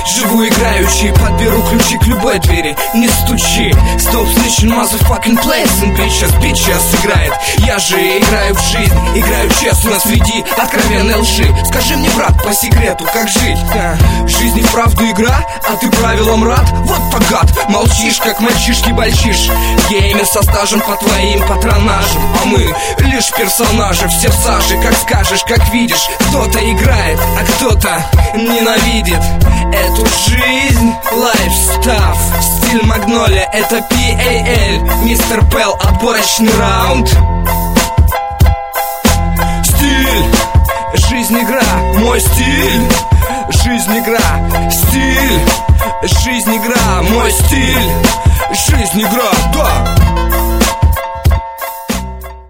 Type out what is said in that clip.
Живу играющий, подберу ключи к любой двери. Не стучи, stop snitching, motherfucking place and bitch сейчас играет. Я же играю в жизнь, играю честно среди откровенной лжи. Скажи мне, брат, по секрету, как жить? Жизнь и вправду игра, а ты правилам рад? Вот погад, молчишь, как мальчишки бальчиш. Геймер со стажем по твоим патронажам, а мы лишь персонажи, все в саже. Как скажешь, как видишь, кто-то играет, а кто-то ненавидит эту жизнь. Life stuff, стиль Магнолия, это PAL, Мистер Пэл, отборочный раунд. Стиль, жизнь игра, мой стиль. Жизнь игра, стиль. Жизнь игра, мой стиль. Жизнь игра, да.